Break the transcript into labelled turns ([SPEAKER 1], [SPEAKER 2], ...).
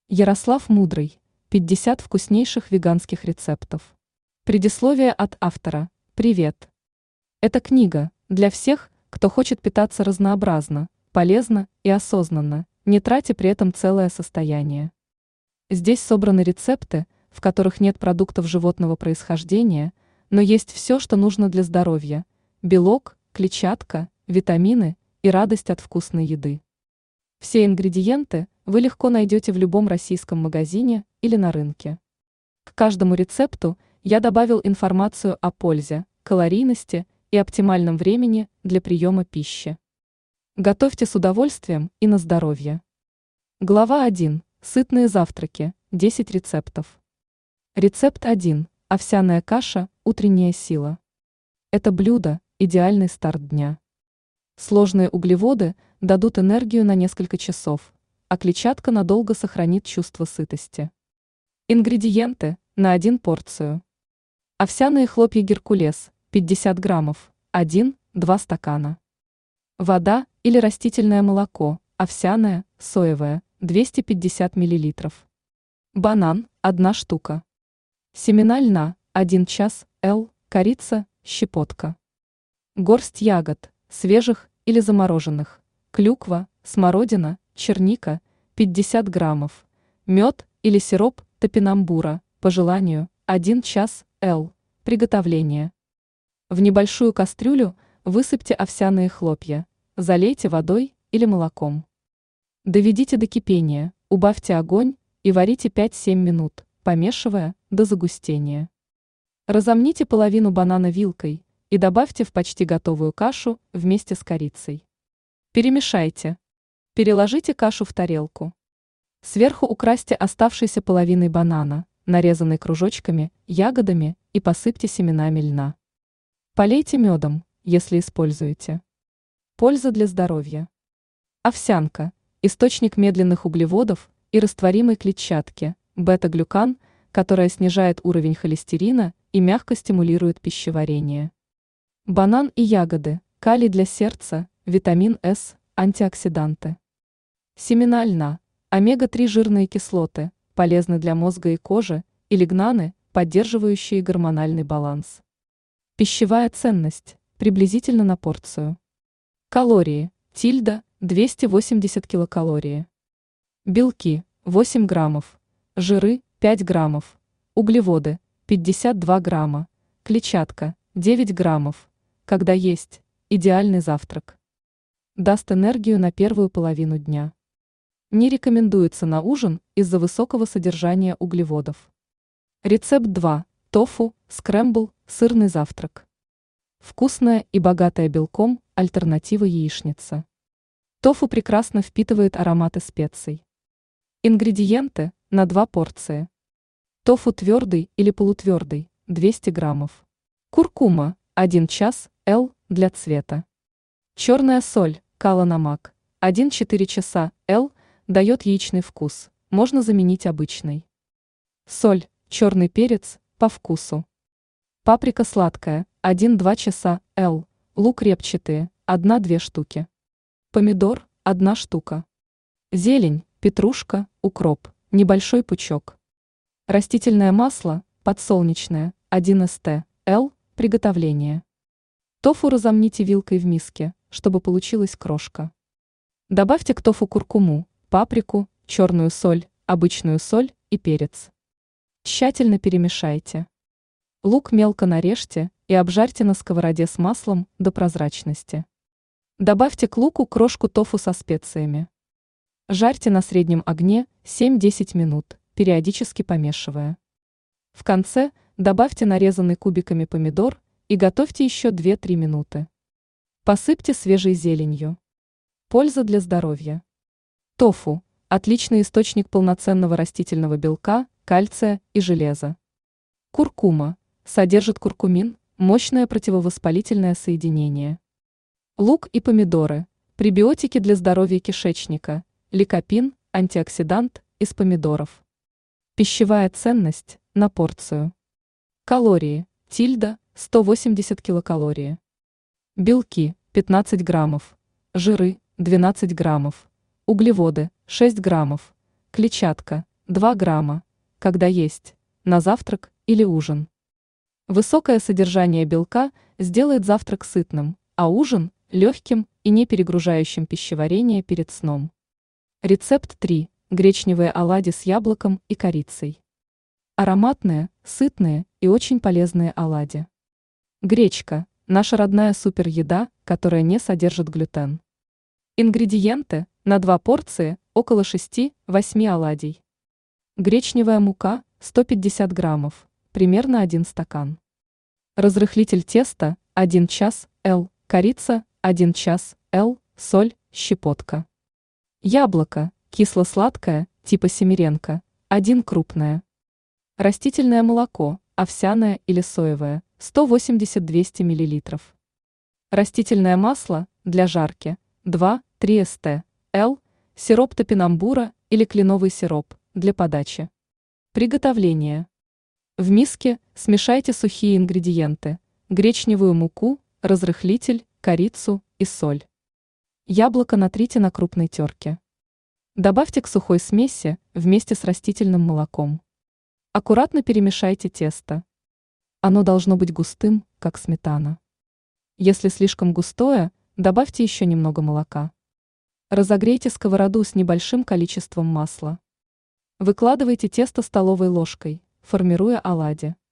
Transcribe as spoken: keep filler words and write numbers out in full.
[SPEAKER 1] Ярослав Мудрый. пятьдесят вкуснейших веганских рецептов. Предисловие от автора. Привет. Эта книга для всех, кто хочет питаться разнообразно, полезно и осознанно, не тратя при этом целое состояние. Здесь собраны рецепты, в которых нет продуктов животного происхождения, но есть все, что нужно для здоровья: белок, клетчатка, витамины и радость от вкусной еды. Все ингредиенты вы легко найдете в любом российском магазине или на рынке. К каждому рецепту я добавил информацию о пользе, калорийности и оптимальном времени для приема пищи. Готовьте с удовольствием и на здоровье. Глава один. Сытные завтраки. десять рецептов. Рецепт один. Овсяная каша «Утренняя сила». Это блюдо – идеальный старт дня. Сложные углеводы дадут энергию на несколько часов, а клетчатка надолго сохранит чувство сытости. Ингредиенты на одну порцию. Овсяные хлопья «Геркулес» пятьдесят граммов, один-два стакана. Вода или растительное молоко, овсяное, соевое, двести пятьдесят миллилитров. Банан – одна штука. Семена льна – один час, л, корица, щепотка. Горсть ягод, свежих или замороженных, клюква, смородина, черника, пятьдесят граммов, мед или сироп топинамбура, по желанию, один час, л. Приготовление. В небольшую кастрюлю высыпьте овсяные хлопья, залейте водой или молоком. Доведите до кипения, убавьте огонь и варите пять-семь минут, помешивая до загустения. Разомните половину банана вилкой и добавьте в почти готовую кашу вместе с корицей. Перемешайте. Переложите кашу в тарелку. Сверху украсьте оставшейся половиной банана, нарезанной кружочками, ягодами, и посыпьте семенами льна. Полейте медом, если используете. Польза для здоровья. Овсянка – источник медленных углеводов и растворимой клетчатки, бета-глюкан, которая снижает уровень холестерина и мягко стимулирует пищеварение. Банан и ягоды, калий для сердца, витамин С, антиоксиданты. Семена льна, омега три жирные кислоты, полезны для мозга и кожи, и лигнаны, поддерживающие гормональный баланс. Пищевая ценность, приблизительно на порцию. Калории, тильда, двести восемьдесят килокалорий. Белки, восемь граммов, жиры, пять граммов, углеводы, пятьдесят два грамма, клетчатка, девять граммов. Когда есть, идеальный завтрак. Даст энергию на первую половину дня. Не рекомендуется на ужин из-за высокого содержания углеводов. Рецепт два. Тофу, скрэмбл, сырный завтрак. Вкусная и богатая белком альтернатива яичнице. Тофу прекрасно впитывает ароматы специй. Ингредиенты на две порции. Тофу твердый или полутвердый, двести граммов. Куркума, один час, л, для цвета. Черная соль, каланамак, один-четыре часа, л, дает яичный вкус, можно заменить обычной. Соль, черный перец, по вкусу. Паприка сладкая, один-два часа, л, лук репчатый, одна-две штуки. Помидор, одна штука. Зелень, петрушка, укроп, небольшой пучок. Растительное масло, подсолнечное, один ст, л, приготовление. Тофу разомните вилкой в миске, чтобы получилась крошка. Добавьте к тофу куркуму, паприку, черную соль, обычную соль и перец. Тщательно перемешайте. Лук мелко нарежьте и обжарьте на сковороде с маслом до прозрачности. Добавьте к луку крошку тофу со специями. Жарьте на среднем огне семь-десять минут, периодически помешивая. В конце добавьте нарезанный кубиками помидор и готовьте еще две-три минуты. Посыпьте свежей зеленью. Польза для здоровья. Тофу – отличный источник полноценного растительного белка, кальция и железа. Куркума – содержит куркумин, мощное противовоспалительное соединение. Лук и помидоры – пребиотики для здоровья кишечника, ликопин – антиоксидант из помидоров. Пищевая ценность на порцию. Калории, тильда – сто восемьдесят килокалорий. Белки – пятнадцать граммов, жиры – двенадцать граммов, углеводы – шесть граммов, клетчатка два грамма, когда есть, на завтрак или ужин. Высокое содержание белка сделает завтрак сытным, а ужин – легким и не перегружающим пищеварение перед сном. Рецепт три. Гречневые оладьи с яблоком и корицей. Ароматные, сытные и очень полезные оладьи. Гречка – наша родная супереда, которая не содержит глютен. Ингредиенты на две порции около шести-восьми оладий. Гречневая мука сто пятьдесят граммов, примерно один стакан. Разрыхлитель теста один час л, корица один час л, соль, щепотка. Яблоко кисло-сладкое, типа семеренко, один крупное. Растительное молоко, овсяное или соевое, сто восемьдесят-двести миллилитров. Растительное масло для жарки два-три эст л, сироп топинамбура или кленовый сироп для подачи. Приготовление. В миске смешайте сухие ингредиенты: гречневую муку, разрыхлитель, корицу и соль. Яблоко натрите на крупной терке. Добавьте к сухой смеси вместе с растительным молоком. Аккуратно перемешайте тесто. Оно должно быть густым, как сметана. Если слишком густое, добавьте еще немного молока. Разогрейте сковороду с небольшим количеством масла. Выкладывайте тесто столовой ложкой, формируя оладьи.